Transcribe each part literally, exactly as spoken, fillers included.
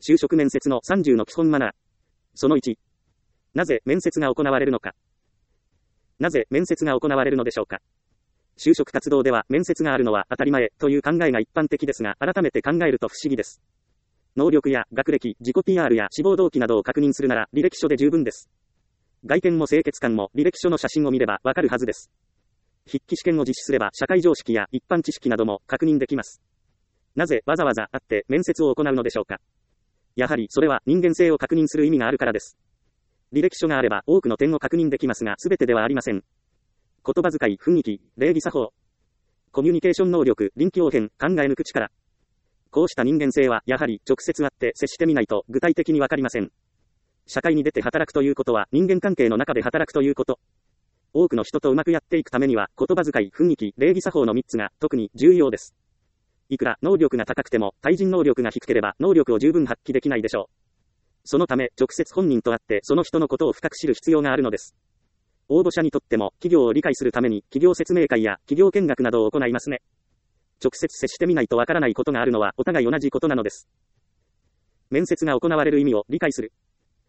就職面接のさんじゅうの基本マナー。そのいち。なぜ面接が行われるのか。なぜ面接が行われるのでしょうか。就職活動では面接があるのは当たり前という考えが一般的ですが、改めて考えると不思議です。能力や学歴、自己 ピーアール や志望動機などを確認するなら履歴書で十分です。外見も清潔感も履歴書の写真を見ればわかるはずです。筆記試験を実施すれば社会常識や一般知識なども確認できます。なぜわざわざ会って面接を行うのでしょうか。やはりそれは人間性を確認する意味があるからです。履歴書があれば多くの点を確認できますが全てではありません。言葉遣い、雰囲気、礼儀作法、コミュニケーション能力、臨機応変、考え抜く力。こうした人間性はやはり直接会って接してみないと具体的にわかりません。社会に出て働くということは人間関係の中で働くということ。多くの人とうまくやっていくためには言葉遣い、雰囲気、礼儀作法のみっつが特に重要です。いくら能力が高くても対人能力が低ければ能力を十分発揮できないでしょう。そのため直接本人と会ってその人のことを深く知る必要があるのです。応募者にとっても企業を理解するために企業説明会や企業見学などを行いますね。直接接してみないとわからないことがあるのはお互い同じことなのです。面接が行われる意味を理解する。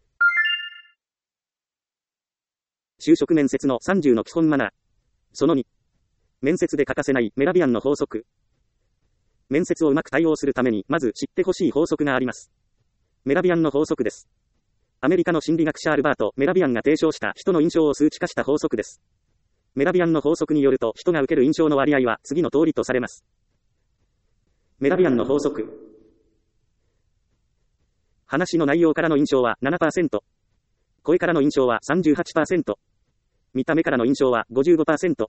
就職面接のさんじゅうの基本マナー。そのに。面接で欠かせないメラビアンの法則。面接をうまく対応するためにまず知ってほしい法則があります。メラビアンの法則です。アメリカの心理学者アルバート・メラビアンが提唱した人の印象を数値化した法則です。メラビアンの法則によると人が受ける印象の割合は次の通りとされます。メラビアンの法則。話の内容からの印象は ななパーセント。声からの印象は さんじゅうはちパーセント。見た目からの印象は ごじゅうごパーセント。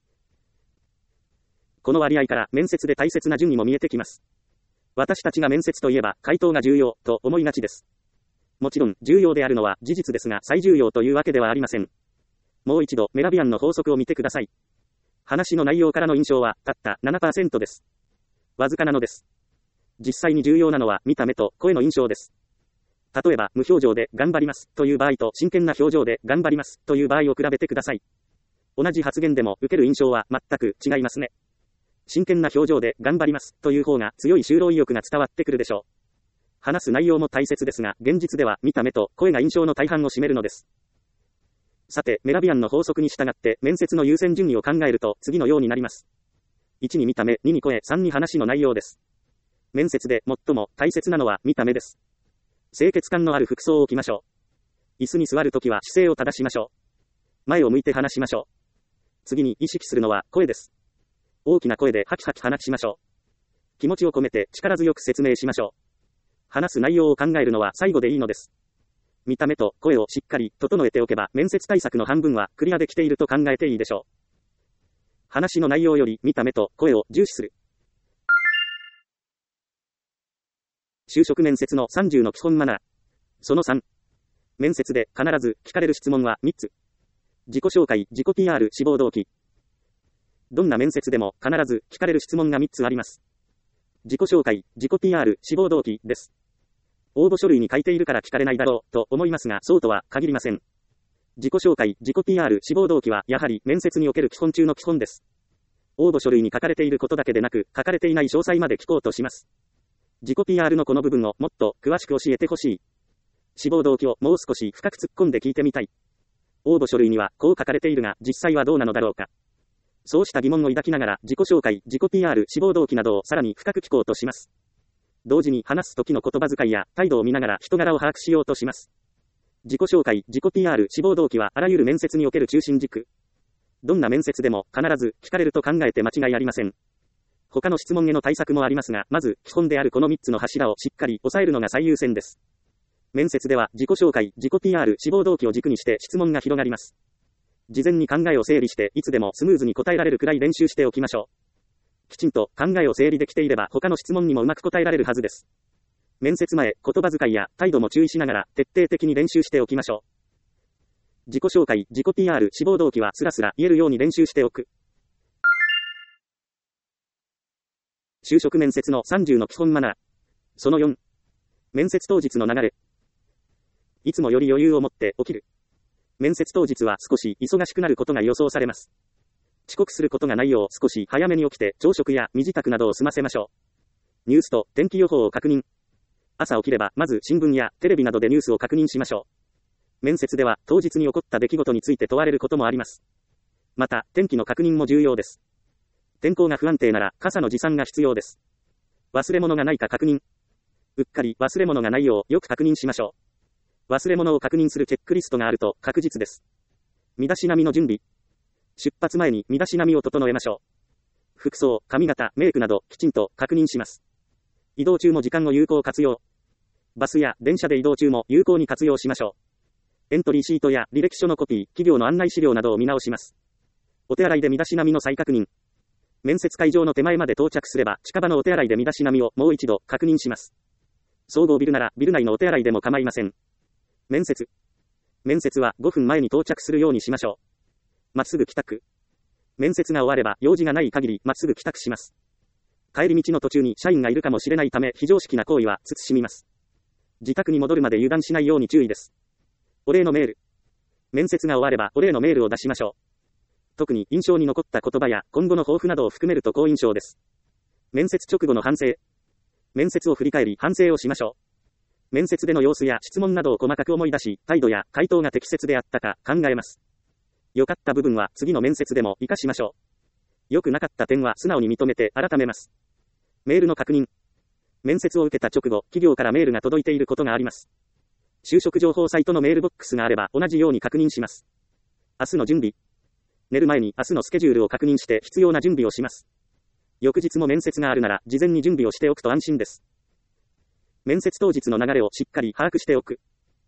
この割合から面接で大切な順位も見えてきます。私たちが面接といえば回答が重要と思いがちです。もちろん重要であるのは事実ですが最重要というわけではありません。もう一度メラビアンの法則を見てください。話の内容からの印象はたった ななパーセント です。わずかなのです。実際に重要なのは見た目と声の印象です。例えば無表情で頑張りますという場合と真剣な表情で頑張りますという場合を比べてください。同じ発言でも受ける印象は全く違いますね。真剣な表情で頑張りますという方が強い就労意欲が伝わってくるでしょう。話す内容も大切ですが現実では見た目と声が印象の大半を占めるのです。さてメラビアンの法則に従って面接の優先順位を考えると次のようになります。いちに見た目、にに声、さんに話の内容です。面接で最も大切なのは見た目です。清潔感のある服装を着ましょう。椅子に座るときは姿勢を正しましょう。前を向いて話しましょう。次に意識するのは声です。大きな声でハキハキ話しましょう。気持ちを込めて力強く説明しましょう。話す内容を考えるのは最後でいいのです。見た目と声をしっかり整えておけば面接対策の半分はクリアできていると考えていいでしょう。話の内容より見た目と声を重視する。就職面接のさんじゅうの基本マナー。そのさん。面接で必ず聞かれる質問はみっつ。自己紹介、自己 ピーアール、志望動機。どんな面接でも必ず聞かれる質問がみっつあります。自己紹介、自己 ピーアール、志望動機です。応募書類に書いているから聞かれないだろうと思いますがそうとは限りません。自己紹介、自己 ピーアール、志望動機はやはり面接における基本中の基本です。応募書類に書かれていることだけでなく書かれていない詳細まで聞こうとします。自己 ピーアール のこの部分をもっと詳しく教えてほしい。志望動機をもう少し深く突っ込んで聞いてみたい。応募書類にはこう書かれているが実際はどうなのだろうか。そうした疑問を抱きながら自己紹介、自己 ピーアール、志望動機などをさらに深く聞こうとします。同時に話す時の言葉遣いや態度を見ながら人柄を把握しようとします。自己紹介、自己 ピーアール、志望動機はあらゆる面接における中心軸。どんな面接でも必ず聞かれると考えて間違いありません。他の質問への対策もありますが、まず基本であるこのみっつの柱をしっかり押さえるのが最優先です。面接では自己紹介、自己 ピーアール、志望動機を軸にして質問が広がります。事前に考えを整理していつでもスムーズに答えられるくらい練習しておきましょう。きちんと考えを整理できていれば他の質問にもうまく答えられるはずです。面接前、言葉遣いや態度も注意しながら徹底的に練習しておきましょう。自己紹介、自己 ピーアール、志望動機はスラスラ言えるように練習しておく。就職面接のさんじゅうの基本マナー。そのよん。面接当日の流れ。いつもより余裕を持って起きる。面接当日は少し忙しくなることが予想されます。遅刻することがないよう少し早めに起きて朝食や身支度などを済ませましょう。ニュースと天気予報を確認。 朝起きれば、まず新聞やテレビなどでニュースを確認しましょう。面接では、当日に起こった出来事について問われることもあります。また、天気の確認も重要です。天候が不安定なら、傘の持参が必要です。忘れ物がないか確認。うっかり忘れ物がないよう、よく確認しましょう。忘れ物を確認するチェックリストがあると確実です。身だしなみの準備。出発前に身だしなみを整えましょう。服装、髪型、メイクなどきちんと確認します。移動中も時間を有効活用。バスや電車で移動中も有効に活用しましょう。エントリーシートや履歴書のコピー、企業の案内資料などを見直します。お手洗いで身だしなみの再確認。面接会場の手前まで到着すれば、近場のお手洗いで身だしなみをもう一度確認します。総合ビルならビル内のお手洗いでも構いません。面接。面接はごふんまえに到着するようにしましょう。まっすぐ帰宅。面接が終われば用事がない限りまっすぐ帰宅します。帰り道の途中に社員がいるかもしれないため非常識な行為は慎みます。自宅に戻るまで油断しないように注意です。お礼のメール。面接が終わればお礼のメールを出しましょう。特に印象に残った言葉や今後の抱負などを含めると好印象です。面接直後の反省。面接を振り返り反省をしましょう。面接での様子や質問などを細かく思い出し、態度や回答が適切であったか考えます。良かった部分は次の面接でも活かしましょう。良くなかった点は素直に認めて改めます。メールの確認。面接を受けた直後、企業からメールが届いていることがあります。就職情報サイトのメールボックスがあれば同じように確認します。明日の準備。寝る前に明日のスケジュールを確認して必要な準備をします。翌日も面接があるなら事前に準備をしておくと安心です。面接当日の流れをしっかり把握しておく。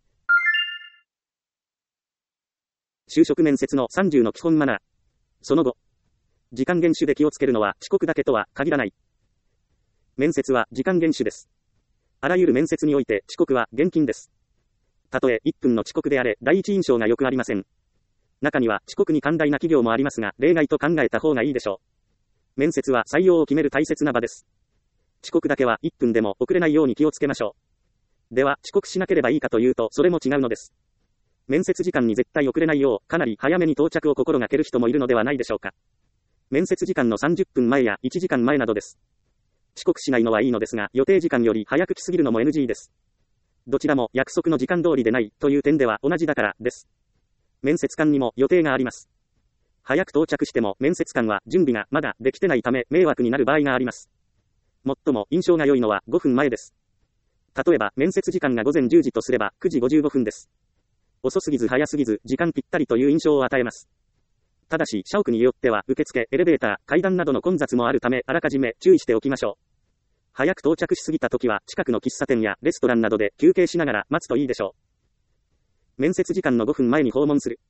就職面接のさんじゅうの基本マナー。その後、時間厳守で気をつけるのは遅刻だけとは限らない。面接は時間厳守です。あらゆる面接において遅刻は厳禁です。たとえいっぷんの遅刻であれ、第一印象が良くありません。中には遅刻に寛大な企業もありますが、例外と考えた方がいいでしょう。面接は採用を決める大切な場です。遅刻だけはいっぷんでも遅れないように気をつけましょう。では、遅刻しなければいいかというと、それも違うのです。面接時間に絶対遅れないよう、かなり早めに到着を心がける人もいるのではないでしょうか。面接時間のさんじゅっぷんまえやいちじかんまえなどです。遅刻しないのはいいのですが、予定時間より早く来すぎるのも エヌジー です。どちらも約束の時間通りでないという点では同じだからです。面接官にも予定があります。早く到着しても面接官は準備がまだできてないため迷惑になる場合があります。最も印象が良いのはごふんまえです。例えば面接時間がごぜんじゅうじとすればくじごじゅうごふんです。遅すぎず早すぎず時間ぴったりという印象を与えます。ただし社屋によっては受付、エレベーター、階段などの混雑もあるためあらかじめ注意しておきましょう。早く到着しすぎた時は近くの喫茶店やレストランなどで休憩しながら待つといいでしょう。面接時間のごふんまえに訪問する。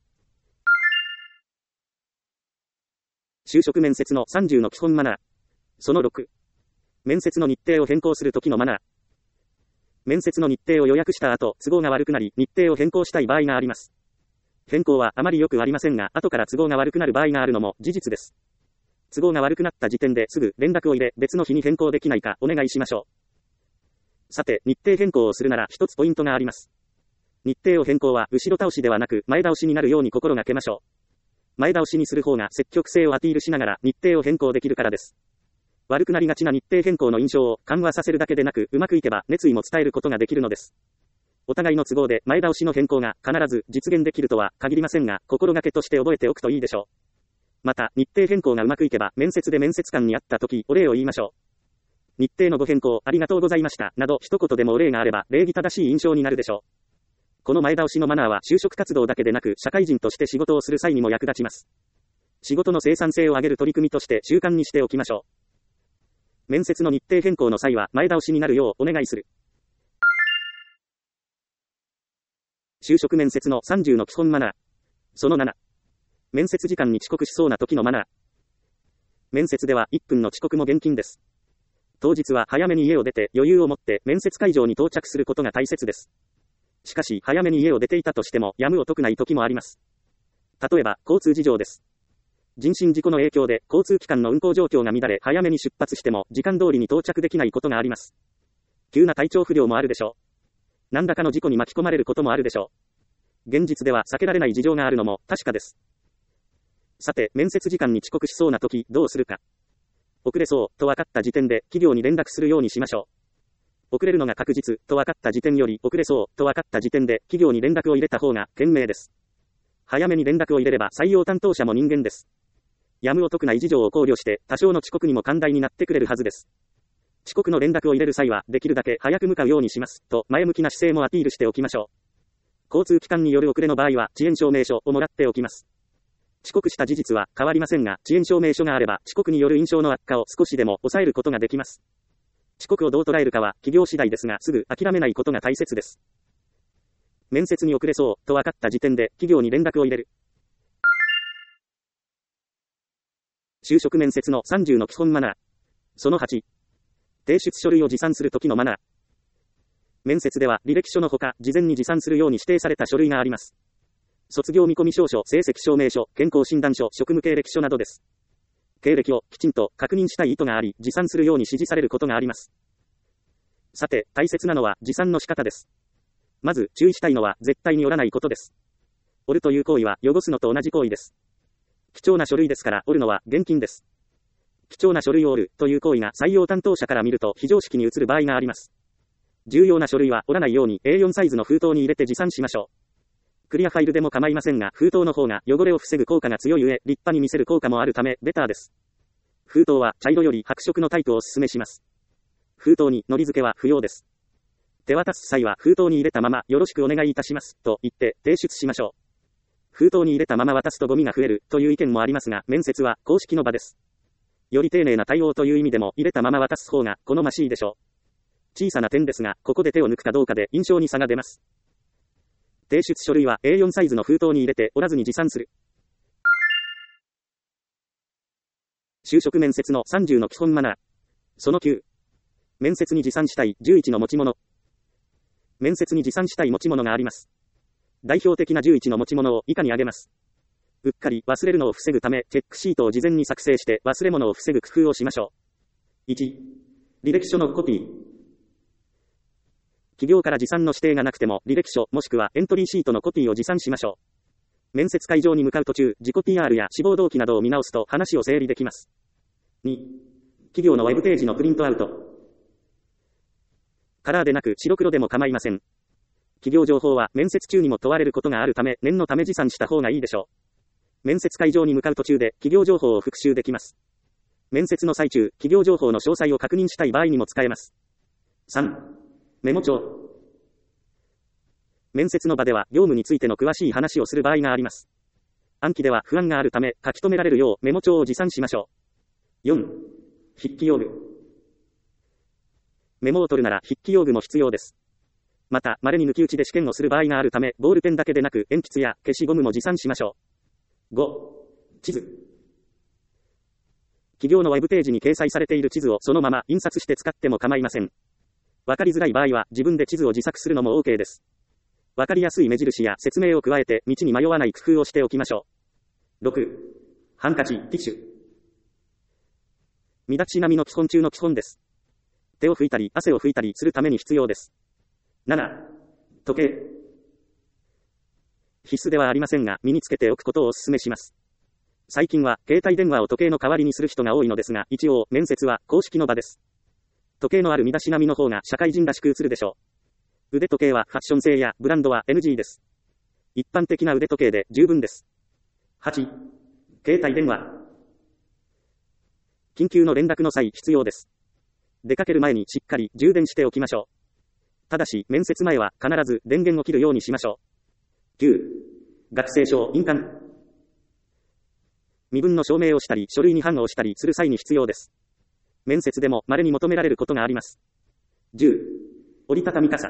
就職面接のさんじゅうの基本マナー。そのろく。面接の日程を変更するときのマナー。面接の日程を予約した後、都合が悪くなり、日程を変更したい場合があります。変更はあまりよくありませんが、後から都合が悪くなる場合があるのも事実です。都合が悪くなった時点ですぐ連絡を入れ、別の日に変更できないかお願いしましょう。さて、日程変更をするなら一つポイントがあります。日程を変更は後ろ倒しではなく前倒しになるように心がけましょう。前倒しにする方が積極性をアピールしながら日程を変更できるからです。悪くなりがちな日程変更の印象を緩和させるだけでなく、うまくいけば熱意も伝えることができるのです。お互いの都合で前倒しの変更が必ず実現できるとは限りませんが、心がけとして覚えておくといいでしょう。また、日程変更がうまくいけば、面接で面接官に会った時、お礼を言いましょう。日程のご変更、ありがとうございました、など一言でもお礼があれば、礼儀正しい印象になるでしょう。この前倒しのマナーは就職活動だけでなく、社会人として仕事をする際にも役立ちます。仕事の生産性を上げる取り組みとして習慣にしておきましょう。面接の日程変更の際は前倒しになるようお願いする。就職面接のさんじゅうの基本マナー。そのなな。面接時間に遅刻しそうな時のマナー。面接ではいっぷんの遅刻も厳禁です。当日は早めに家を出て余裕を持って面接会場に到着することが大切です。しかし早めに家を出ていたとしてもやむを得ない時もあります。例えば交通事情です。人身事故の影響で交通機関の運行状況が乱れ早めに出発しても時間通りに到着できないことがあります。急な体調不良もあるでしょう。何らかの事故に巻き込まれることもあるでしょう。現実では避けられない事情があるのも確かです。さて、面接時間に遅刻しそうな時どうするか。遅れそうと分かった時点で企業に連絡するようにしましょう。 遅れるのが確実と分かった時点より遅れそうと分かった時点で企業に連絡を入れた方が賢明です。早めに連絡を入れれば採用担当者も人間です。やむを得ない事情を考慮して多少の遅刻にも寛大になってくれるはずです。遅刻の連絡を入れる際はできるだけ早く向かうようにしますと前向きな姿勢もアピールしておきましょう。交通機関による遅れの場合は遅延証明書をもらっておきます。遅刻した事実は変わりませんが、遅延証明書があれば遅刻による印象の悪化を少しでも抑えることができます。遅刻をどう捉えるかは企業次第ですが、すぐ諦めないことが大切です。面接に遅れそうと分かった時点で企業に連絡を入れる。就職面接のさんじゅうの基本マナー。そのはち。提出書類を持参するときのマナー。面接では履歴書のほか、事前に持参するように指定された書類があります。卒業見込み証書、成績証明書、健康診断書、職務経歴書などです。経歴をきちんと確認したい意図があり、持参するように指示されることがあります。さて、大切なのは持参の仕方です。まず、注意したいのは絶対に折らないことです。折るという行為は汚すのと同じ行為です。貴重な書類ですから折るのは厳禁です。貴重な書類を折るという行為が採用担当者から見ると非常識に移る場合があります。重要な書類は折らないように エーよん サイズの封筒に入れて持参しましょう。クリアファイルでも構いませんが、封筒の方が汚れを防ぐ効果が強い上、立派に見せる効果もあるため、ベターです。封筒は茶色より白色のタイプをお勧めします。封筒に糊付けは不要です。手渡す際は封筒に入れたままよろしくお願いいたしますと言って提出しましょう。封筒に入れたまま渡すとゴミが増えるという意見もありますが、面接は公式の場です。より丁寧な対応という意味でも入れたまま渡す方が好ましいでしょう。小さな点ですが、ここで手を抜くかどうかで印象に差が出ます。提出書類は エーよん サイズの封筒に入れて折らずに持参する。就職面接のさんじゅうの基本マナー。そのきゅう。面接に持参したいじゅういちの持ち物。面接に持参したい持ち物があります。代表的なじゅういちの持ち物を以下に挙げます。うっかり忘れるのを防ぐため、チェックシートを事前に作成して忘れ物を防ぐ工夫をしましょう。いち. 履歴書のコピー。企業から持参の指定がなくても、履歴書もしくはエントリーシートのコピーを持参しましょう。面接会場に向かう途中、自己 ピーアール や志望動機などを見直すと話を整理できます。に. 企業のウェブページのプリントアウト。カラーでなく白黒でも構いません。企業情報は面接中にも問われることがあるため、念のため持参した方がいいでしょう。面接会場に向かう途中で企業情報を復習できます。面接の最中、企業情報の詳細を確認したい場合にも使えます。さん. メモ帳。面接の場では業務についての詳しい話をする場合があります。暗記では不安があるため書き留められるようメモ帳を持参しましょう。よん. 筆記用具。メモを取るなら筆記用具も必要です。また、稀に抜き打ちで試験をする場合があるため、ボールペンだけでなく鉛筆や消しゴムも持参しましょう。ご. 地図。企業のウェブページに掲載されている地図をそのまま印刷して使っても構いません。わかりづらい場合は自分で地図を自作するのも OK です。わかりやすい目印や説明を加えて道に迷わない工夫をしておきましょう。ろく. ハンカチ、ティッシュ。身だしなみの基本中の基本です。手を拭いたり汗を拭いたりするために必要です。なな. 時計。必須ではありませんが身につけておくことをお勧めします。最近は携帯電話を時計の代わりにする人が多いのですが、一応面接は公式の場です。時計のある身だしなみの方が社会人らしく映るでしょう。腕時計はファッション性やブランドは エヌジー です。一般的な腕時計で十分です。はち. 携帯電話。緊急の連絡の際必要です。出かける前にしっかり充電しておきましょう。ただし面接前は必ず電源を切るようにしましょう。きゅう. 学生証、印鑑。身分の証明をしたり書類に判をしたりする際に必要です。面接でも稀に求められることがあります。じゅう. 折りたたみ傘。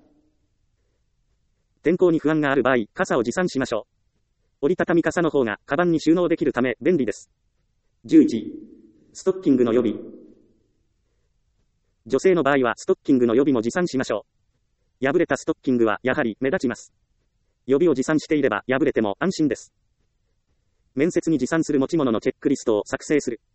天候に不安がある場合、傘を持参しましょう。折りたたみ傘の方がカバンに収納できるため便利です。じゅういち. ストッキングの予備。女性の場合はストッキングの予備も持参しましょう。破れたストッキングはやはり目立ちます。予備を持参していれば破れても安心です。面接に持参する持ち物のチェックリストを作成する。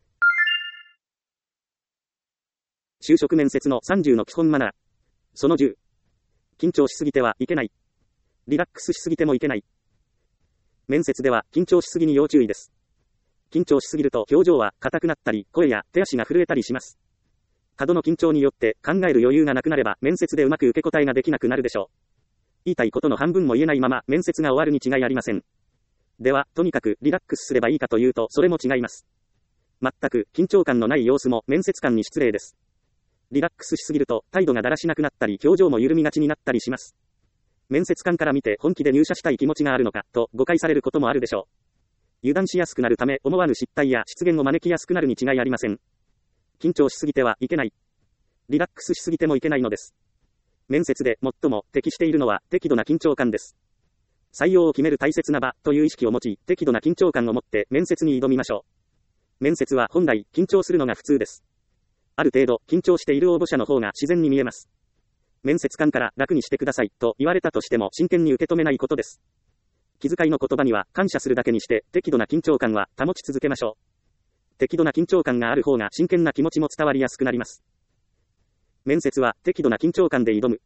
就職面接のさんじゅうの基本マナー。そのじゅう。緊張しすぎてはいけない。リラックスしすぎてもいけない。面接では緊張しすぎに要注意です。緊張しすぎると表情は硬くなったり、声や手足が震えたりします。 過度の緊張によって考える余裕がなくなれば面接でうまく受け答えができなくなるでしょう。言いたいことの半分も言えないまま面接が終わるに違いありません。では、とにかくリラックスすればいいかというとそれも違います。全く緊張感のない様子も面接官に失礼です。リラックスしすぎると態度がだらしなくなったり表情も緩みがちになったりします。面接官から見て本気で入社したい気持ちがあるのかと誤解されることもあるでしょう。油断しやすくなるため思わぬ失態や失言を招きやすくなるに違いありません。緊張しすぎてはいけない。リラックスしすぎてもいけないのです。面接で最も適しているのは適度な緊張感です。採用を決める大切な場という意識を持ち、適度な緊張感を持って面接に挑みましょう。面接は本来緊張するのが普通です。ある程度緊張している応募者の方が自然に見えます。面接官から楽にしてくださいと言われたとしても真剣に受け止めないことです。気遣いの言葉には感謝するだけにして適度な緊張感は保ち続けましょう。適度な緊張感がある方が真剣な気持ちも伝わりやすくなります。面接は適度な緊張感で挑む。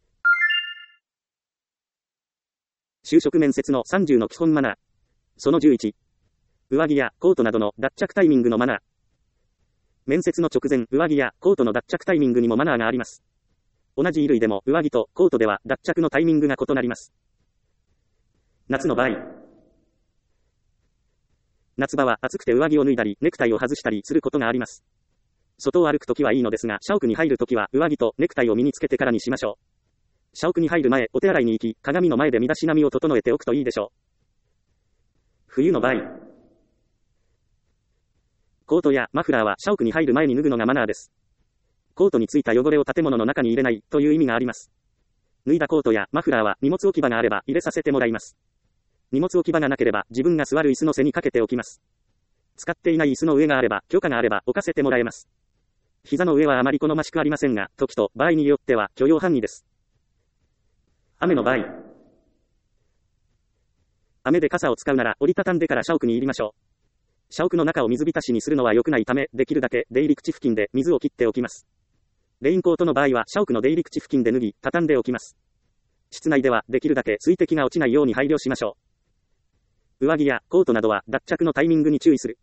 就職面接のさんじゅうの基本マナー。そのじゅういち。上着やコートなどの脱着タイミングのマナー。面接の直前、上着やコートの脱着タイミングにもマナーがあります。同じ衣類でも上着とコートでは脱着のタイミングが異なります。夏の場合。夏場は暑くて上着を脱いだり、ネクタイを外したりすることがあります。外を歩くときはいいのですが、社屋に入るときは上着とネクタイを身につけてからにしましょう。社屋に入る前、お手洗いに行き、鏡の前で身だしなみを整えておくといいでしょう。冬の場合。コートやマフラーは社屋に入る前に脱ぐのがマナーです。コートについた汚れを建物の中に入れないという意味があります。脱いだコートやマフラーは荷物置き場があれば入れさせてもらいます。荷物置き場がなければ自分が座る椅子の背にかけておきます。使っていない椅子の上があれば許可があれば置かせてもらえます。膝の上はあまり好ましくありませんが、時と場合によっては許容範囲です。雨の場合。雨で傘を使うなら折りたたんでから社屋に入りましょう。社屋の中を水浸しにするのは良くないため、できるだけ出入り口付近で水を切っておきます。レインコートの場合は社屋の出入り口付近で脱ぎ、畳んでおきます。室内ではできるだけ水滴が落ちないように配慮しましょう。上着やコートなどは脱着のタイミングに注意する。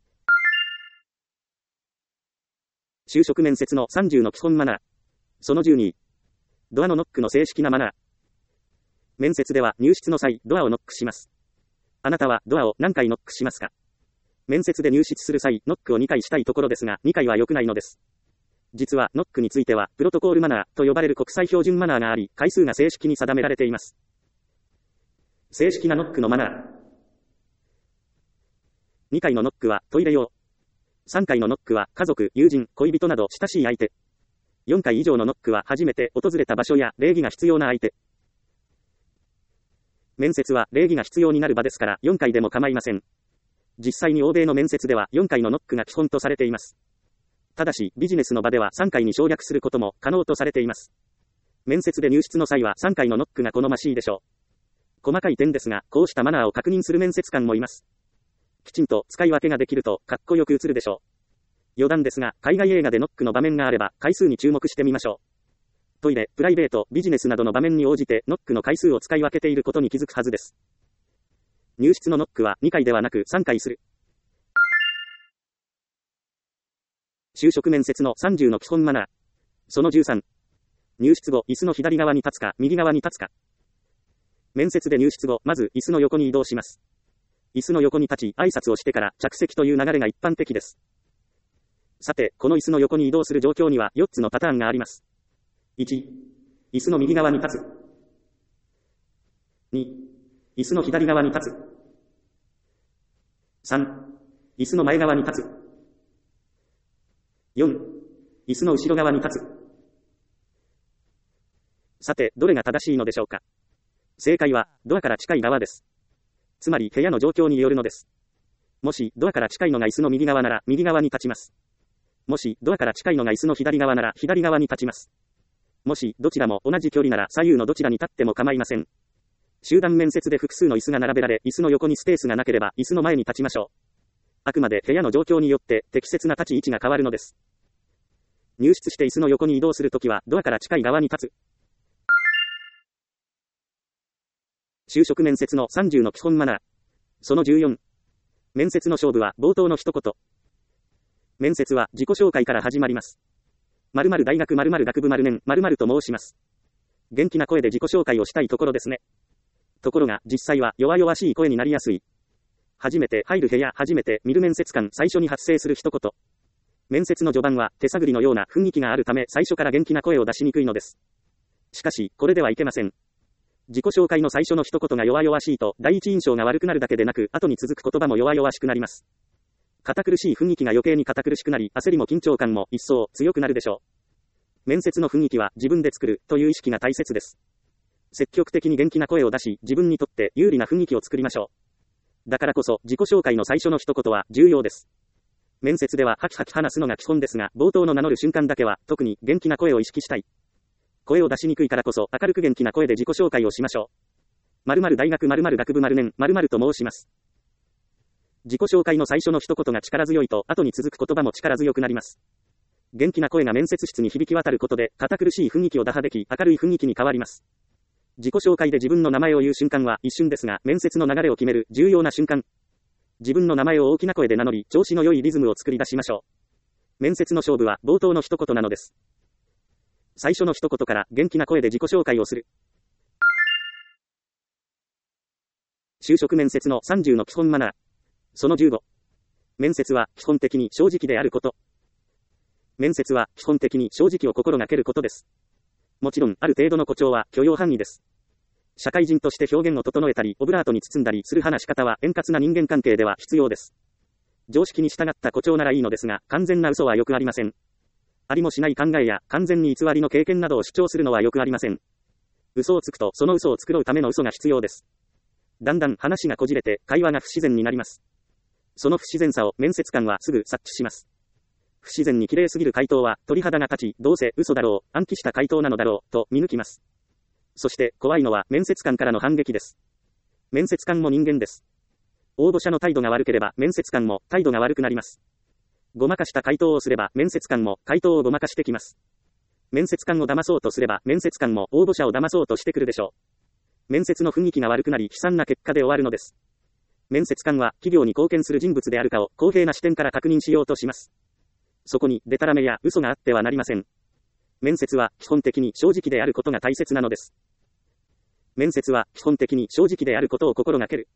就職面接のさんじゅうの基本マナー。そのじゅうに。ドアのノックの正式なマナー。面接では入室の際、ドアをノックします。あなたはドアを何回ノックしますか？面接で入室する際、ノックをにかいしたいところですが、にかいは良くないのです。実は、ノックについては、プロトコールマナーと呼ばれる国際標準マナーがあり、回数が正式に定められています。正式なノックのマナー。にかいのノックはトイレ用。さんかいのノックは家族、友人、恋人など親しい相手。よんかい以上のノックは初めて訪れた場所や礼儀が必要な相手。面接は礼儀が必要になる場ですからよんかいでも構いません。実際に欧米の面接ではよんかいのノックが基本とされています。ただし、ビジネスの場ではさんかいに省略することも可能とされています。面接で入室の際はさんかいのノックが好ましいでしょう。細かい点ですが、こうしたマナーを確認する面接官もいます。きちんと使い分けができると、かっこよく映るでしょう。余談ですが、海外映画でノックの場面があれば、回数に注目してみましょう。トイレ、プライベート、ビジネスなどの場面に応じて、ノックの回数を使い分けていることに気づくはずです。入室のノックはにかいではなくさんかいする。就職面接のさんじゅうの基本マナー。そのじゅうさん。入室後、椅子の左側に立つか、右側に立つか。面接で入室後、まず椅子の横に移動します。椅子の横に立ち、挨拶をしてから着席という流れが一般的です。さて、この椅子の横に移動する状況にはよっつのパターンがあります。いち、椅子の右側に立つ。に、椅子の左側に立つ。さん、椅子の前側に立つ。よん、椅子の後ろ側に立つ。さて、どれが正しいのでしょうか。正解は、ドアから近い側です。つまり、部屋の状況によるのです。もし、ドアから近いのが椅子の右側なら、右側に立ちます。もし、ドアから近いのが椅子の左側なら、左側に立ちます。もし、どちらも同じ距離なら、左右のどちらに立っても構いません。集団面接で複数の椅子が並べられ、椅子の横にスペースがなければ、椅子の前に立ちましょう。あくまで部屋の状況によって適切な立ち位置が変わるのです。入室して椅子の横に移動するときはドアから近い側に立つ。就職面接のさんじゅうの基本マナー。そのじゅうよん。面接の勝負は冒頭の一言。面接は自己紹介から始まります。 〇〇大学〇〇学部〇年〇〇と申します。元気な声で自己紹介をしたいところですね。ところが、実際は弱々しい声になりやすい。初めて入る部屋、初めて見る面接官、最初に発生する一言。面接の序盤は手探りのような雰囲気があるため、最初から元気な声を出しにくいのです。しかし、これではいけません。自己紹介の最初の一言が弱々しいと、第一印象が悪くなるだけでなく、後に続く言葉も弱々しくなります。堅苦しい雰囲気が余計に堅苦しくなり、焦りも緊張感も一層強くなるでしょう。面接の雰囲気は自分で作るという意識が大切です。積極的に元気な声を出し、自分にとって有利な雰囲気を作りましょう。だからこそ、自己紹介の最初の一言は重要です。面接ではハキハキ話すのが基本ですが、冒頭の名乗る瞬間だけは、特に元気な声を意識したい。声を出しにくいからこそ、明るく元気な声で自己紹介をしましょう。〇〇大学〇〇学部〇年〇〇と申します。自己紹介の最初の一言が力強いと、後に続く言葉も力強くなります。元気な声が面接室に響き渡ることで、堅苦しい雰囲気を打破でき、明るい雰囲気に変わります。自己紹介で自分の名前を言う瞬間は一瞬ですが、面接の流れを決める重要な瞬間。自分の名前を大きな声で名乗り、調子の良いリズムを作り出しましょう。面接の勝負は冒頭の一言なのです。最初の一言から元気な声で自己紹介をする。就職面接のさんじゅうの基本マナー。そのじゅうご。面接は基本的に正直であること。面接は基本的に正直を心がけることです。もちろん、ある程度の誇張は許容範囲です。社会人として表現を整えたり、オブラートに包んだりする話し方は円滑な人間関係では必要です。常識に従った誇張ならいいのですが、完全な嘘はよくありません。ありもしない考えや完全に偽りの経験などを主張するのはよくありません。嘘をつくと、その嘘を作ろうための嘘が必要です。だんだん話がこじれて、会話が不自然になります。その不自然さを面接官はすぐ察知します。不自然に綺麗すぎる回答は、鳥肌が立ち、どうせ嘘だろう、暗記した回答なのだろう、と見抜きます。そして、怖いのは面接官からの反撃です。面接官も人間です。応募者の態度が悪ければ、面接官も態度が悪くなります。ごまかした回答をすれば、面接官も回答をごまかしてきます。面接官を騙そうとすれば、面接官も応募者を騙そうとしてくるでしょう。面接の雰囲気が悪くなり、悲惨な結果で終わるのです。面接官は、企業に貢献する人物であるかを公平な視点から確認しようとします。そこに、デタラメや嘘があってはなりません。面接は、基本的に正直であることが大切なのです。面接は、基本的に正直であることを心がける。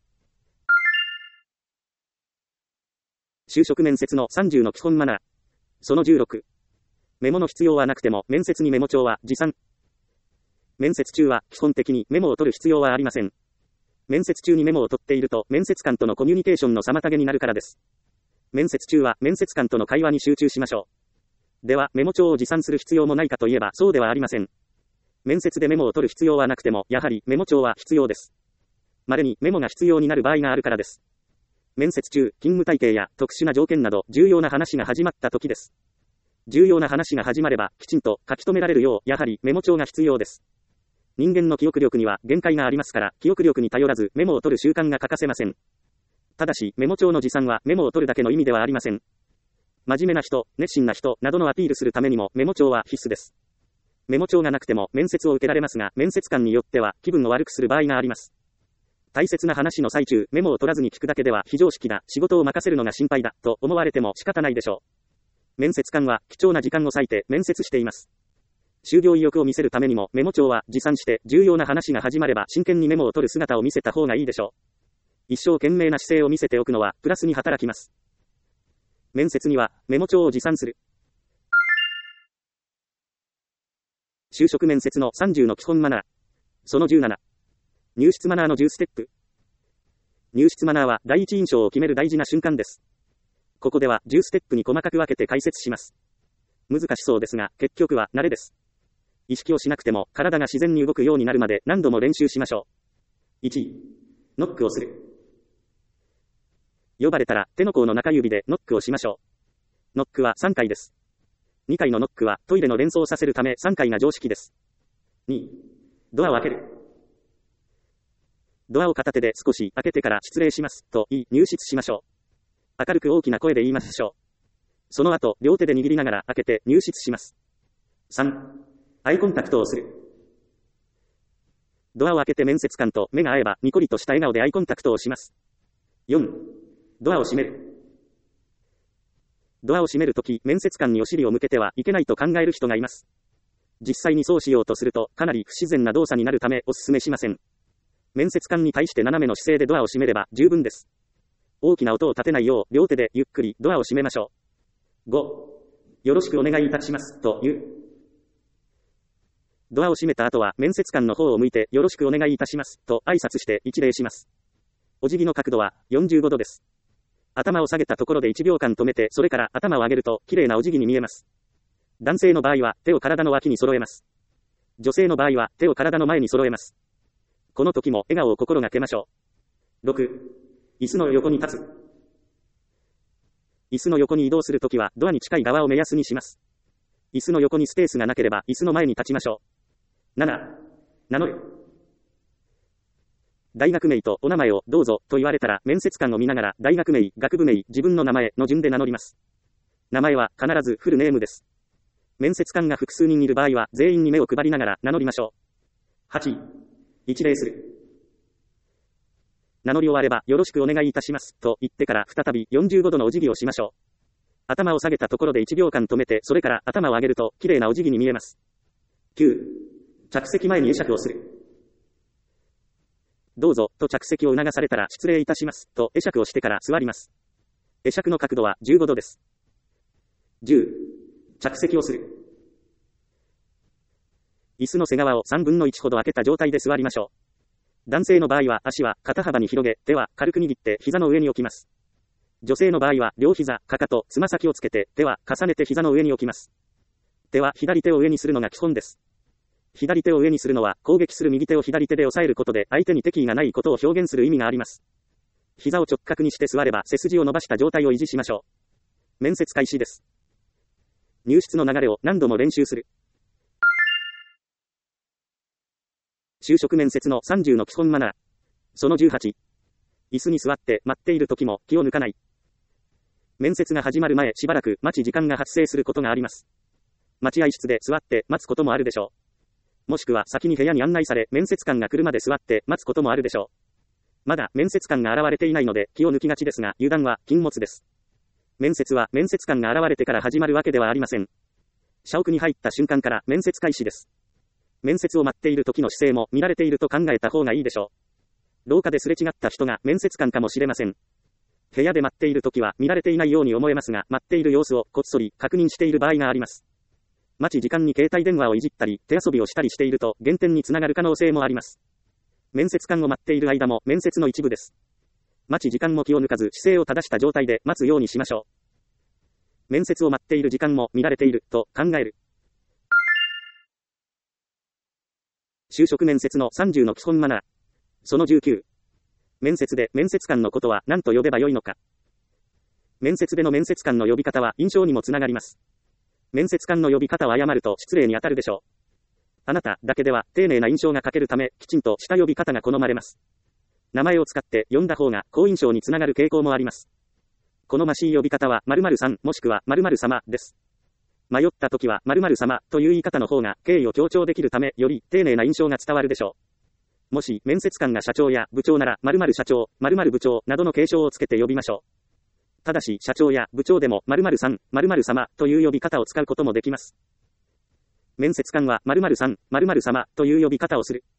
就職面接のさんじゅうの基本マナー。そのじゅうろく。メモの必要はなくても、面接にメモ帳は持参。面接中は、基本的にメモを取る必要はありません。面接中にメモを取っていると、面接官とのコミュニケーションの妨げになるからです。面接中は面接官との会話に集中しましょう。では、メモ帳を持参する必要もないかといえば、そうではありません。面接でメモを取る必要はなくても、やはりメモ帳は必要です。稀にメモが必要になる場合があるからです。面接中、勤務体系や特殊な条件など、重要な話が始まった時です。重要な話が始まれば、きちんと書き留められるよう、やはりメモ帳が必要です。人間の記憶力には限界がありますから、記憶力に頼らずメモを取る習慣が欠かせません。ただし、メモ帳の持参はメモを取るだけの意味ではありません。真面目な人、熱心な人などのアピールするためにもメモ帳は必須です。メモ帳がなくても面接を受けられますが、面接官によっては気分を悪くする場合があります。大切な話の最中、メモを取らずに聞くだけでは非常識だ、仕事を任せるのが心配だ、と思われても仕方ないでしょう。面接官は貴重な時間を割いて面接しています。就業意欲を見せるためにもメモ帳は持参して重要な話が始まれば真剣にメモを取る姿を見せた方がいいでしょう。一生懸命な姿勢を見せておくのはプラスに働きます。面接にはメモ帳を持参する。就職面接のさんじゅうの基本マナー。そのじゅうなな。入室マナーのじゅうステップ。入室マナーは第一印象を決める大事な瞬間です。ここではじゅうステップに細かく分けて解説します。難しそうですが、結局は慣れです。意識をしなくても体が自然に動くようになるまで何度も練習しましょう。いち. ノックをする。呼ばれたら手の甲の中指でノックをしましょう。ノックはさんかいです。にかいのノックはトイレの連想をさせるためさんかいが常識です。に. ドアを開ける。ドアを片手で少し開けてから失礼しますと言い入室しましょう。明るく大きな声で言いましょう。その後、両手で握りながら開けて入室します。さん. アイコンタクトをする。ドアを開けて面接官と目が合えばニコリとした笑顔でアイコンタクトをします。よん. ドアを閉める。 ドアを閉めるとき、面接官にお尻を向けてはいけないと考える人がいます。実際にそうしようとすると、かなり不自然な動作になるためお勧めしません。面接官に対して斜めの姿勢でドアを閉めれば十分です。大きな音を立てないよう、両手でゆっくりドアを閉めましょう。ご、よろしくお願いいたします、という。ドアを閉めた後は、面接官の方を向いて、よろしくお願いいたします、と挨拶して一礼します。お辞儀の角度はよんじゅうごどです。頭を下げたところでいちびょうかん止めて、それから頭を上げると、綺麗なお辞儀に見えます。男性の場合は、手を体の脇に揃えます。女性の場合は、手を体の前に揃えます。この時も、笑顔を心がけましょう。ろく、椅子の横に立つ。椅子の横に移動するときは、ドアに近い側を目安にします。椅子の横にスペースがなければ、椅子の前に立ちましょう。なな、名乗る。大学名とお名前をどうぞと言われたら、面接官を見ながら、大学名、学部名、自分の名前の順で名乗ります。名前は必ずフルネームです。面接官が複数人いる場合は、全員に目を配りながら名乗りましょう。はち、一礼する。名乗り終われば、よろしくお願いいたします、と言ってから再びよんじゅうごどのお辞儀をしましょう。頭を下げたところでいちびょうかん止めて、それから頭を上げると、綺麗なお辞儀に見えます。きゅう、着席前に会釈をする。どうぞ、と着席を促されたら、失礼いたします、と会釈をしてから座ります。会釈の角度はじゅうごどです。じゅう、着席をする。椅子の背側をさんぶんのいちほど開けた状態で座りましょう。男性の場合は足は肩幅に広げ、手は軽く握って膝の上に置きます。女性の場合は両膝、かかと、つま先をつけて、手は重ねて膝の上に置きます。手は左手を上にするのが基本です。左手を上にするのは、攻撃する右手を左手で押さえることで、相手に敵意がないことを表現する意味があります。膝を直角にして座れば、背筋を伸ばした状態を維持しましょう。面接開始です。入室の流れを何度も練習する。就職面接のさんじゅうの基本マナー。そのじゅうはち。椅子に座って待っている時も気を抜かない。面接が始まる前、しばらく待ち時間が発生することがあります。待合室で座って待つこともあるでしょう。もしくは先に部屋に案内され、面接官が来るまで座って待つこともあるでしょう。まだ面接官が現れていないので気を抜きがちですが、油断は禁物です。面接は面接官が現れてから始まるわけではありません。社屋に入った瞬間から面接開始です。面接を待っている時の姿勢も見られていると考えた方がいいでしょう。廊下ですれ違った人が面接官かもしれません。部屋で待っている時は見られていないように思えますが、待っている様子をこっそり確認している場合があります。待ち時間に携帯電話をいじったり、手遊びをしたりしていると減点につながる可能性もあります。面接官を待っている間も面接の一部です。待ち時間も気を抜かず姿勢を正した状態で待つようにしましょう。面接を待っている時間も見られていると考える。就職面接のさんじゅうの基本マナー。そのじゅうきゅう。面接で面接官のことは何と呼べばよいのか。面接での面接官の呼び方は印象にもつながります。面接官の呼び方を誤ると失礼に当たるでしょう。あなただけでは丁寧な印象が欠けるため、きちんとした呼び方が好まれます。名前を使って呼んだ方が好印象につながる傾向もあります。好ましい呼び方は〇〇さんもしくは〇〇様です。迷った時は〇〇様という言い方の方が敬意を強調できるため、より丁寧な印象が伝わるでしょう。もし面接官が社長や部長なら〇〇社長、〇〇部長などの敬称をつけて呼びましょう。ただし社長や部長でも〇〇さん、〇〇様という呼び方を使うこともできます。面接官は〇〇さん、〇〇様という呼び方をする。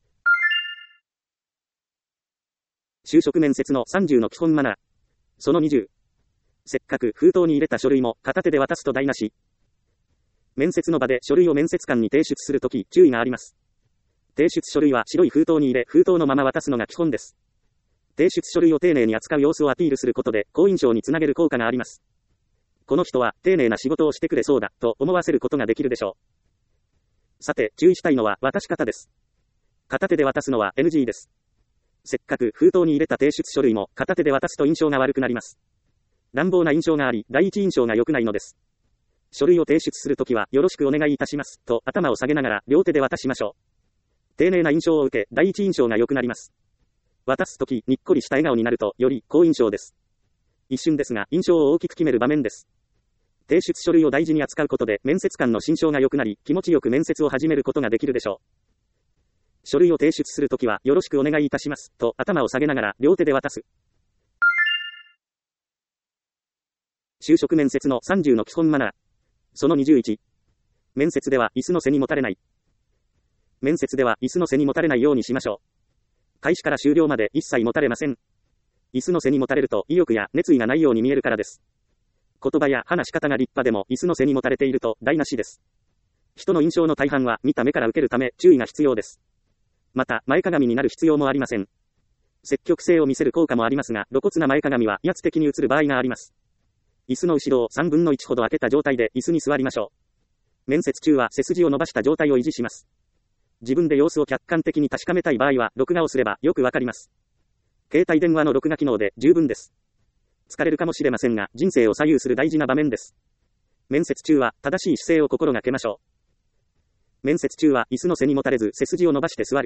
就職面接のさんじゅうの基本マナー。そのにじゅう。せっかく封筒に入れた書類も片手で渡すと台無し。面接の場で書類を面接官に提出するとき注意があります。提出書類は白い封筒に入れ封筒のまま渡すのが基本です。提出書類を丁寧に扱う様子をアピールすることで好印象につなげる効果があります。この人は丁寧な仕事をしてくれそうだと思わせることができるでしょう。さて注意したいのは渡し方です。片手で渡すのは エヌジー です。せっかく封筒に入れた提出書類も片手で渡すと印象が悪くなります。乱暴な印象があり、第一印象が良くないのです。書類を提出するときはよろしくお願いいたしますと頭を下げながら両手で渡しましょう。丁寧な印象を受け第一印象が良くなります。渡すときにっこりした笑顔になるとより好印象です。一瞬ですが印象を大きく決める場面です。提出書類を大事に扱うことで面接官の心象が良くなり気持ちよく面接を始めることができるでしょう。書類を提出するときはよろしくお願いいたしますと頭を下げながら両手で渡す。 就職面接のさんじゅうの基本マナー。そのにじゅういち。面接では椅子の背にもたれない。面接では椅子の背にもたれないようにしましょう。開始から終了まで一切もたれません。椅子の背にもたれると意欲や熱意がないように見えるからです。言葉や話し方が立派でも椅子の背にもたれていると台無しです。人の印象の大半は見た目から受けるため注意が必要です。また前かがみになる必要もありません。積極性を見せる効果もありますが、露骨な前かがみは威圧的に映る場合があります。椅子の後ろをさんぶんのいちほど開けた状態で椅子に座りましょう。面接中は背筋を伸ばした状態を維持します。自分で様子を客観的に確かめたい場合は録画をすればよくわかります。携帯電話の録画機能で十分です。疲れるかもしれませんが、人生を左右する大事な場面です。面接中は正しい姿勢を心がけましょう。面接中は椅子の背にもたれず背筋を伸ばして座る。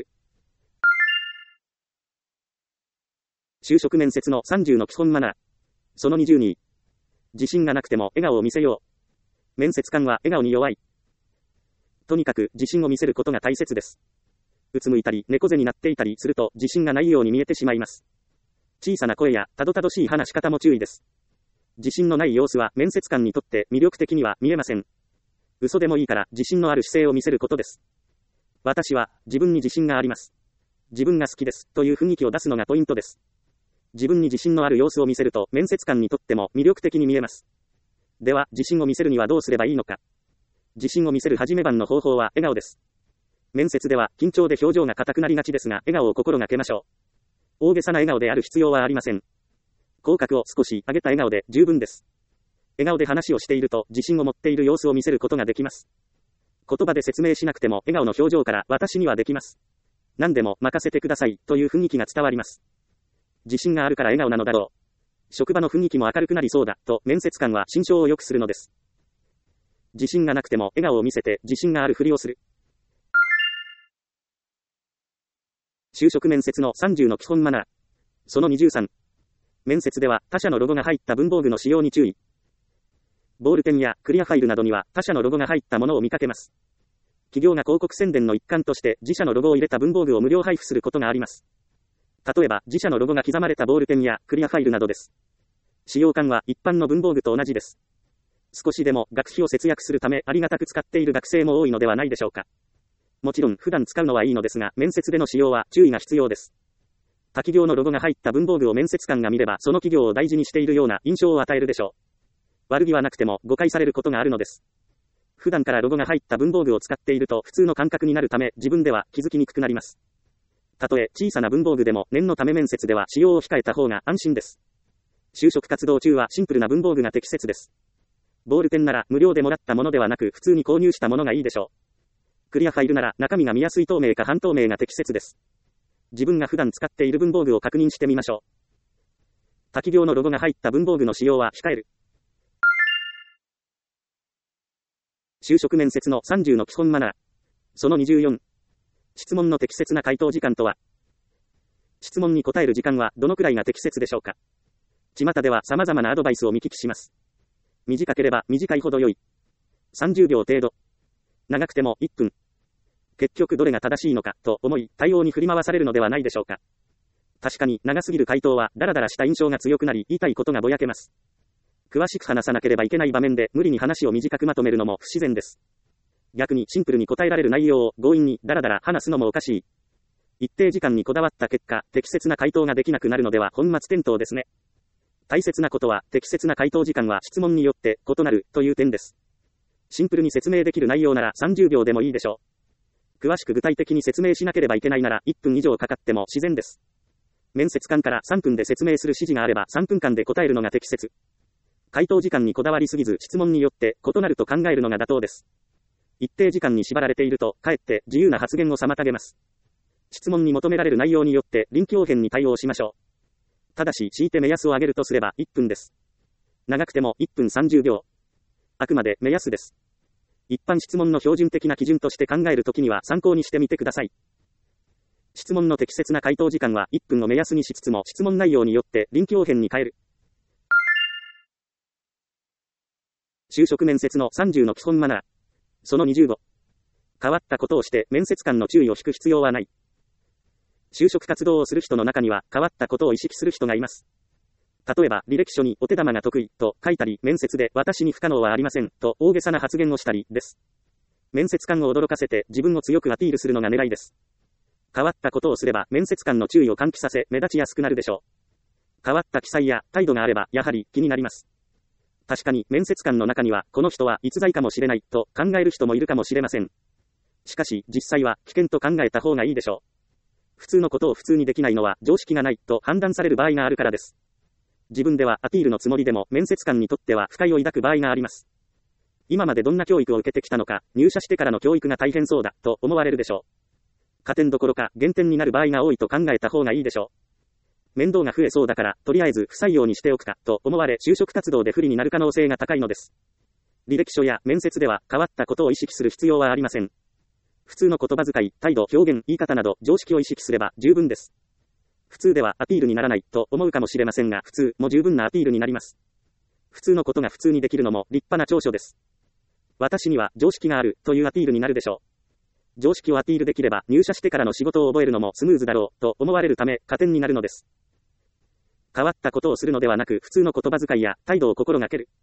就職面接のさんじゅうの基本マナー。そのにじゅうに。自信がなくても笑顔を見せよう。面接官は笑顔に弱い。とにかく自信を見せることが大切です。うつむいたり猫背になっていたりすると自信がないように見えてしまいます。小さな声やたどたどしい話し方も注意です。自信のない様子は面接官にとって魅力的には見えません。嘘でもいいから自信のある姿勢を見せることです。私は自分に自信があります。自分が好きですという雰囲気を出すのがポイントです。自分に自信のある様子を見せると面接官にとっても魅力的に見えます。では自信を見せるにはどうすればいいのか。自信を見せる始め番の方法は笑顔です。面接では緊張で表情が硬くなりがちですが、笑顔を心がけましょう。大げさな笑顔である必要はありません。口角を少し上げた笑顔で十分です。笑顔で話をしていると自信を持っている様子を見せることができます。言葉で説明しなくても笑顔の表情から私にはできます。何でも任せてくださいという雰囲気が伝わります。自信があるから笑顔なのだろう。職場の雰囲気も明るくなりそうだと面接官は心象を良くするのです。自信がなくても笑顔を見せて自信があるふりをする。就職面接のさんじゅうの基本マナー。そのにじゅうさん。面接では他社のロゴが入った文房具の使用に注意。ボールペンやクリアファイルなどには他社のロゴが入ったものを見かけます。企業が広告宣伝の一環として自社のロゴを入れた文房具を無料配布することがあります。例えば自社のロゴが刻まれたボールペンやクリアファイルなどです。使用感は一般の文房具と同じです。少しでも学費を節約するためありがたく使っている学生も多いのではないでしょうか。もちろん普段使うのはいいのですが、面接での使用は注意が必要です。他企業のロゴが入った文房具を面接官が見ればその企業を大事にしているような印象を与えるでしょう。悪気はなくても誤解されることがあるのです。普段からロゴが入った文房具を使っていると普通の感覚になるため自分では気づきにくくなります。たとえ小さな文房具でも念のため面接では使用を控えた方が安心です。就職活動中はシンプルな文房具が適切です。ボールペンなら無料でもらったものではなく普通に購入したものがいいでしょう。クリアファイルなら中身が見やすい透明か半透明が適切です。自分が普段使っている文房具を確認してみましょう。他企業のロゴが入った文房具の使用は控える。就職面接のさんじゅうの基本マナー。そのにじゅうよん。質問の適切な回答時間とは。質問に答える時間はどのくらいが適切でしょうか。巷では様々なアドバイスを見聞きします。短ければ短いほど良い。さんじゅうびょう程度。長くてもいっぷん。結局どれが正しいのかと思い対応に振り回されるのではないでしょうか。確かに長すぎる回答はダラダラした印象が強くなり言いたいことがぼやけます。詳しく話さなければいけない場面で無理に話を短くまとめるのも不自然です。逆にシンプルに答えられる内容を強引にダラダラ話すのもおかしい。一定時間にこだわった結果、適切な回答ができなくなるのでは本末転倒ですね。大切なことは適切な回答時間は質問によって異なるという点です。シンプルに説明できる内容ならさんじゅうびょうでもいいでしょう。詳しく具体的に説明しなければいけないならいっぷん以上かかっても自然です。面接官からさんぷんで説明する指示があればさんぷんかんで答えるのが適切。回答時間にこだわりすぎず質問によって異なると考えるのが妥当です。一定時間に縛られているとかえって自由な発言を妨げます。質問に求められる内容によって臨機応変に対応しましょう。ただし強いて目安を上げるとすればいっぷんです。長くてもいっぷんさんじゅうびょう。あくまで目安です。一般質問の標準的な基準として考えるときには参考にしてみてください。質問の適切な回答時間はいっぷんを目安にしつつも質問内容によって臨機応変に変える。就職面接のさんじゅうの基本マナー。そのにじゅうご。変わったことをして面接官の注意を引く必要はない。就職活動をする人の中には変わったことを意識する人がいます。 例えば、履歴書にお手玉が得意と書いたり、面接で私に不可能はありませんと大げさな発言をしたりです。面接官を驚かせて自分を強くアピールするのが狙いです。変わったことをすれば面接官の注意を喚起させ目立ちやすくなるでしょう。変わった記載や態度があればやはり気になります。確かに面接官の中にはこの人は逸材かもしれないと考える人もいるかもしれません。しかし実際は危険と考えた方がいいでしょう。普通のことを普通にできないのは常識がないと判断される場合があるからです。自分ではアピールのつもりでも面接官にとっては不快を抱く場合があります。今までどんな教育を受けてきたのか、入社してからの教育が大変そうだと思われるでしょう。加点どころか減点になる場合が多いと考えた方がいいでしょう。面倒が増えそうだからとりあえず不採用にしておくかと思われ就職活動で不利になる可能性が高いのです。履歴書や面接では変わったことを意識する必要はありません。普通の言葉遣い、態度、表現、言い方など常識を意識すれば十分です。普通ではアピールにならないと思うかもしれませんが、普通も十分なアピールになります。普通のことが普通にできるのも立派な長所です。私には常識があるというアピールになるでしょう。常識をアピールできれば入社してからの仕事を覚えるのもスムーズだろうと思われるため加点になるのです。変わったことをするのではなく普通の言葉遣いや態度を心がける。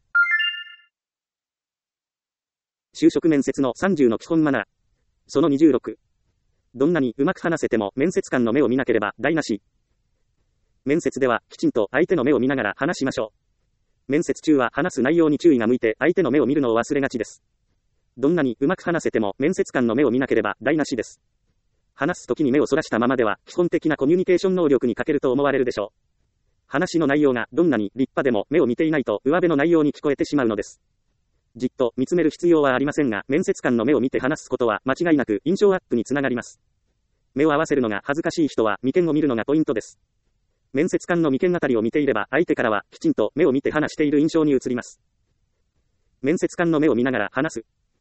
就職面接のさんじゅうの基本マナー。そのにじゅうろく。どんなにうまく話せても面接官の目を見なければ台無し。面接ではきちんと相手の目を見ながら話しましょう。面接中は話す内容に注意が向いて相手の目を見るのを忘れがちです。どんなにうまく話せても面接官の目を見なければ台無しです。話すときに目をそらしたままでは基本的なコミュニケーション能力に欠けると思われるでしょう。話の内容がどんなに立派でも目を見ていないと上辺の内容に聞こえてしまうのです。じっと見つめる必要はありませんが、面接官の目を見て話すことは間違いなく印象アップにつながります。目を合わせるのが恥ずかしい人は眉間を見るのがポイントです。面接官の眉間あたりを見ていれば相手からはきちんと目を見て話している印象に移ります。面接官の目を見ながら話す。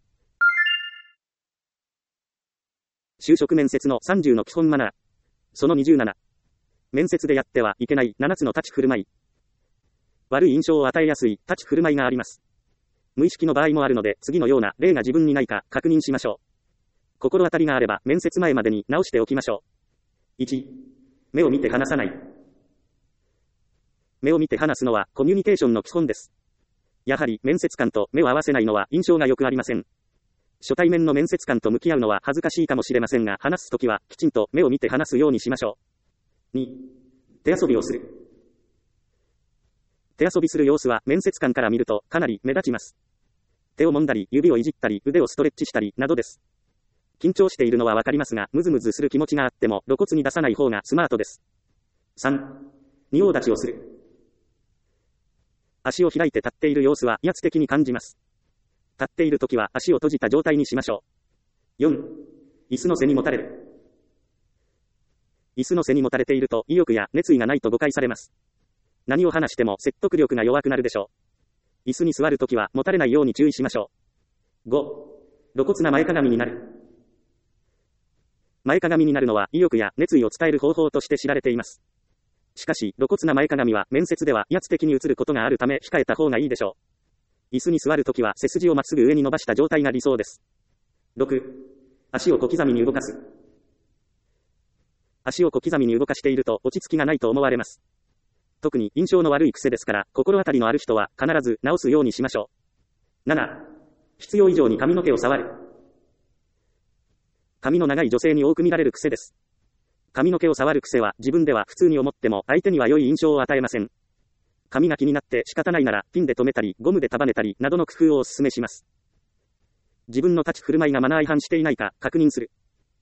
就職面接のさんじゅうの基本マナー。そのにじゅうなな。面接でやってはいけないななつの立ち振る舞い。悪い印象を与えやすい立ち振る舞いがあります。無意識の場合もあるので次のような例が自分にないか確認しましょう。心当たりがあれば面接前までに直しておきましょう。いち. 目を見て話さない。目を見て話すのはコミュニケーションの基本です。やはり面接官と目を合わせないのは印象が良くありません。初対面の面接官と向き合うのは恥ずかしいかもしれませんが、話すときはきちんと目を見て話すようにしましょう。に. 手遊びをする。手遊びする様子は面接官から見るとかなり目立ちます。手を揉んだり、指をいじったり、腕をストレッチしたり、などです。緊張しているのはわかりますが、ムズムズする気持ちがあっても、露骨に出さない方がスマートです。さん. 仁王立ちをする。足を開いて立っている様子は威圧的に感じます。立っているときは足を閉じた状態にしましょう。よん. 椅子の背にもたれる。椅子の背にもたれていると意欲や熱意がないと誤解されます。何を話しても説得力が弱くなるでしょう。椅子に座るときはもたれないように注意しましょう。ご. 露骨な前かがみになる。前かがみになるのは意欲や熱意を伝える方法として知られています。しかし、露骨な前かがみは面接では威圧的に映ることがあるため控えた方がいいでしょう。椅子に座るときは背筋をまっすぐ上に伸ばした状態が理想です。ろく. 足を小刻みに動かす。足を小刻みに動かしていると落ち着きがないと思われます。特に印象の悪い癖ですから、心当たりのある人は必ず直すようにしましょう。なな. 必要以上に髪の毛を触る。髪の長い女性に多く見られる癖です。髪の毛を触る癖は自分では普通に思っても相手には良い印象を与えません。髪が気になって仕方ないならピンで留めたりゴムで束ねたりなどの工夫をお勧めします。自分の立ち振る舞いがマナー違反していないか確認する。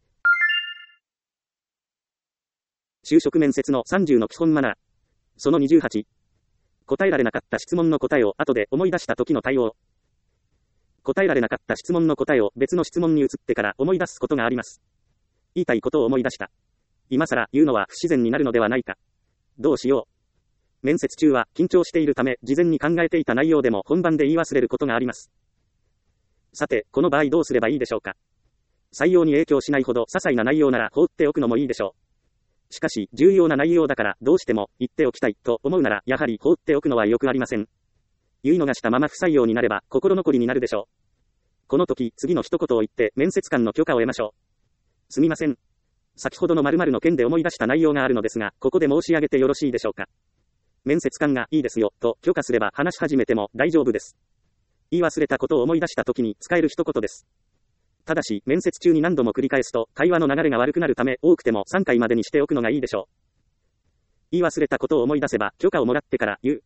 就職面接のさんじゅうの基本マナー。そのにじゅうはち。答えられなかった質問の答えを後で思い出した時の対応。答えられなかった質問の答えを別の質問に移ってから思い出すことがあります。言いたいことを思い出した。今更言うのは不自然になるのではないか。どうしよう。面接中は緊張しているため事前に考えていた内容でも本番で言い忘れることがあります。さて、この場合どうすればいいでしょうか。採用に影響しないほど些細な内容なら放っておくのもいいでしょう。しかし、重要な内容だからどうしても言っておきたいと思うなら、やはり放っておくのはよくありません。言い逃したまま不採用になれば心残りになるでしょう。この時、次の一言を言って面接官の許可を得ましょう。すみません。先ほどの〇〇の件で思い出した内容があるのですが、ここで申し上げてよろしいでしょうか。 面接官がいいですよ、と許可すれば話し始めても大丈夫です。言い忘れたことを思い出した時に使える一言です。ただし、面接中に何度も繰り返すと、会話の流れが悪くなるため、多くてもさんかいまでにしておくのがいいでしょう。言い忘れたことを思い出せば、許可をもらってから言う。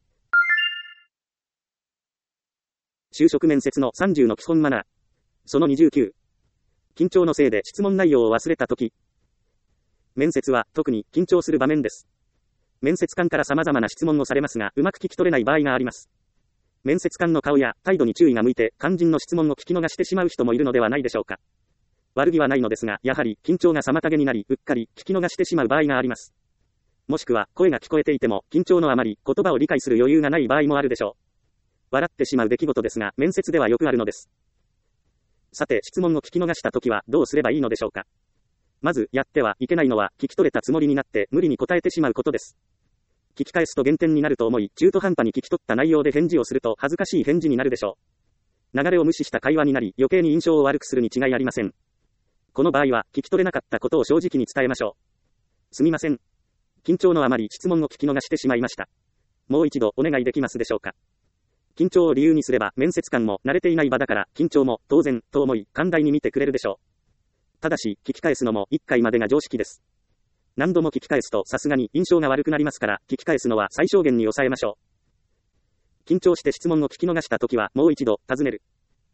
就職面接のさんじゅうの基本マナー。そのにじゅうきゅう。緊張のせいで質問内容を忘れたとき。面接は特に緊張する場面です。面接官から様々な質問をされますが、うまく聞き取れない場合があります。面接官の顔や態度に注意が向いて、肝心の質問を聞き逃してしまう人もいるのではないでしょうか。悪気はないのですが、やはり緊張が妨げになり、うっかり聞き逃してしまう場合があります。もしくは、声が聞こえていても、緊張のあまり、言葉を理解する余裕がない場合もあるでしょう。笑ってしまう出来事ですが、面接ではよくあるのです。さて、質問を聞き逃したときは、どうすればいいのでしょうか。まず、やってはいけないのは、聞き取れたつもりになって、無理に答えてしまうことです。聞き返すと減点になると思い、中途半端に聞き取った内容で返事をすると、恥ずかしい返事になるでしょう。流れを無視した会話になり、余計に印象を悪くするに違いありません。この場合は、聞き取れなかったことを正直に伝えましょう。すみません。緊張のあまり質問を聞き逃してしまいました。もう一度お願いできますでしょうか。緊張を理由にすれば、面接官も慣れていない場だから、緊張も当然と思い、寛大に見てくれるでしょう。ただし、聞き返すのもいっかいまでが常識です。何度も聞き返すとさすがに印象が悪くなりますから、聞き返すのは最小限に抑えましょう。緊張して質問を聞き逃したときは、もう一度尋ねる。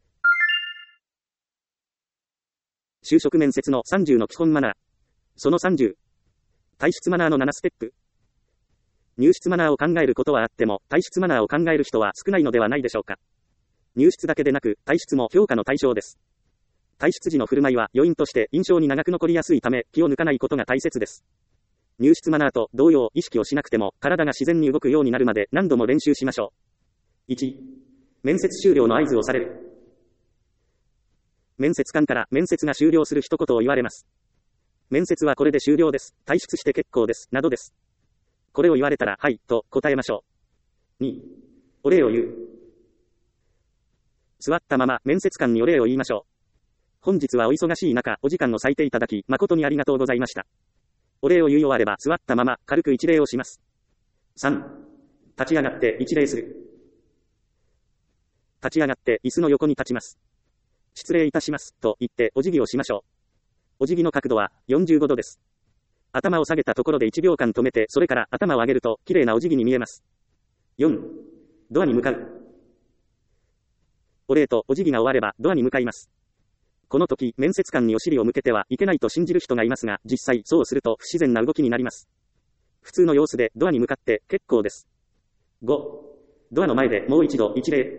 就職面接のさんじゅうの基本マナー。そのさんじゅう。退出マナーのななステップ。入室マナーを考えることはあっても、退出マナーを考える人は少ないのではないでしょうか。入室だけでなく、退出も評価の対象です。退出時の振る舞いは余韻として印象に長く残りやすいため、気を抜かないことが大切です。入室マナーと同様、意識をしなくても、体が自然に動くようになるまで何度も練習しましょう。いち. 面接終了の合図をされる。面接官から面接が終了する一言を言われます。面接はこれで終了です。退出して結構です。などです。これを言われたら、はい、と答えましょう。に. お礼を言う。座ったまま面接官にお礼を言いましょう。本日はお忙しい中、お時間を割いていただき、誠にありがとうございました。お礼を言い終われば、座ったまま、軽く一礼をします。さん. 立ち上がって一礼する。立ち上がって椅子の横に立ちます。失礼いたします、と言ってお辞儀をしましょう。お辞儀の角度はよんじゅうごどです。頭を下げたところでいちびょうかん止めて、それから頭を上げると、綺麗なお辞儀に見えます。よん. ドアに向かう。お礼とお辞儀が終われば、ドアに向かいます。この時、面接官にお尻を向けてはいけないと信じる人がいますが、実際そうすると不自然な動きになります。普通の様子でドアに向かって結構です。ご. ドアの前でもう一度一礼。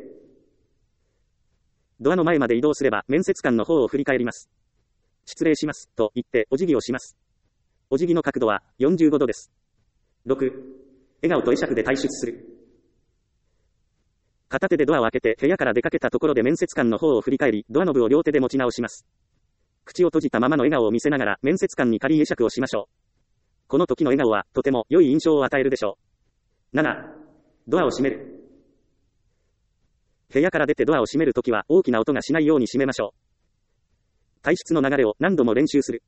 ドアの前まで移動すれば面接官の方を振り返ります。失礼します、と言ってお辞儀をします。お辞儀の角度はよんじゅうごどです。ろく. 笑顔と会釈で退出する。片手でドアを開けて部屋から出かけたところで面接官の方を振り返り、ドアノブを両手で持ち直します。口を閉じたままの笑顔を見せながら面接官に軽い会釈をしましょう。この時の笑顔はとても良い印象を与えるでしょう。なな. ドアを閉める。部屋から出てドアを閉めるときは大きな音がしないように閉めましょう。退出の流れを何度も練習する。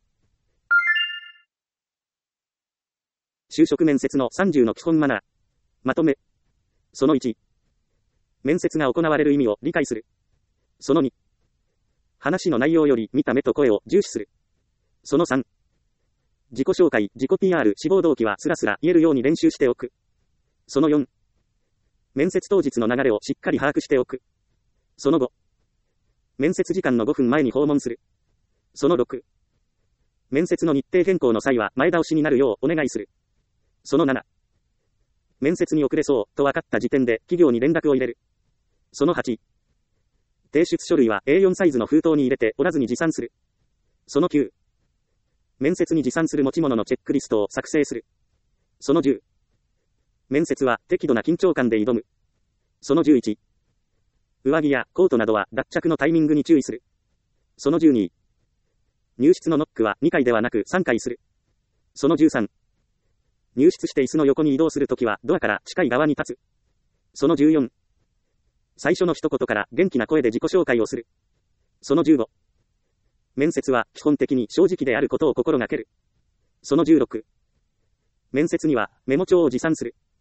就職面接のさんじゅうの基本マナー。まとめ。そのいち. 面接が行われる意味を理解する。そのに. 話の内容より見た目と声を重視する。そのさん. 自己紹介、自己 ピーアール、志望動機はスラスラ言えるように練習しておく。そのよん. 面接当日の流れをしっかり把握しておく。そのご. 面接時間のごふんまえに訪問する。そのろく. 面接の日程変更の際は前倒しになるようお願いする。そのなな. 面接に遅れそうと分かった時点で企業に連絡を入れる。そのはち. 提出書類は エーよん サイズの封筒に入れておらずに持参する。そのきゅう. 面接に持参する持ち物のチェックリストを作成する。そのじゅう. 面接は適度な緊張感で挑む。そのじゅういち. 上着やコートなどは脱着のタイミングに注意する。そのじゅうに. 入室のノックはにかいではなくさんかいする。そのじゅうさん. 入室して椅子の横に移動するときはドアから近い側に立つ。そのじゅうよん. 最初の一言から元気な声で自己紹介をする。そのじゅうご. 面接は基本的に正直であることを心がける。そのじゅうろく. 面接にはメモ帳を持参する。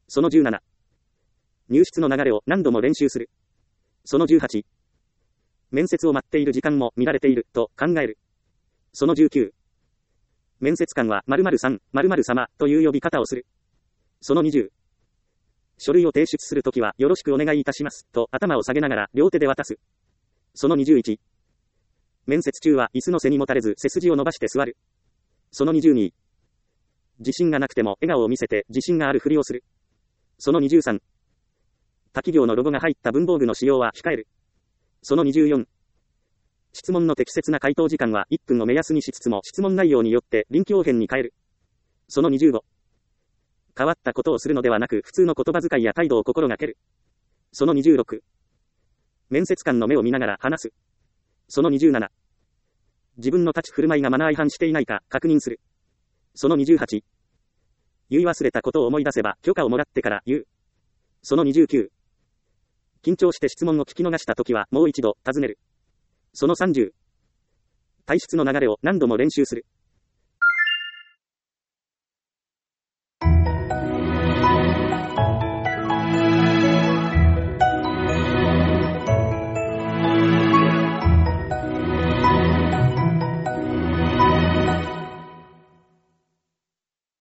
そのじゅうなな。入室の流れを何度も練習する。そのじゅうはち。面接を待っている時間も見られていると考える。そのじゅうきゅう。面接官は〇〇さん、〇〇様という呼び方をする。そのにじゅう。書類を提出するときはよろしくお願いいたしますと頭を下げながら両手で渡す。そのにじゅういち。面接中は椅子の背にもたれず背筋を伸ばして座る。そのにじゅうに。自信がなくても笑顔を見せて自信があるふりをする。そのにじゅうさん。他企業のロゴが入った文房具の使用は控える。そのにじゅうよん。質問の適切な回答時間はいっぷんを目安にしつつも質問内容によって臨機応変に変える。そのにじゅうご。変わったことをするのではなく普通の言葉遣いや態度を心がける。そのにじゅうろく。面接官の目を見ながら話す。そのにじゅうなな。自分の立ち振る舞いがマナー違反していないか確認する。そのにじゅうはち。言い忘れたことを思い出せば許可をもらってから言う。そのにじゅうきゅう。緊張して質問を聞き逃したときはもう一度尋ねる。そのさんじゅう。退出の流れを何度も練習する。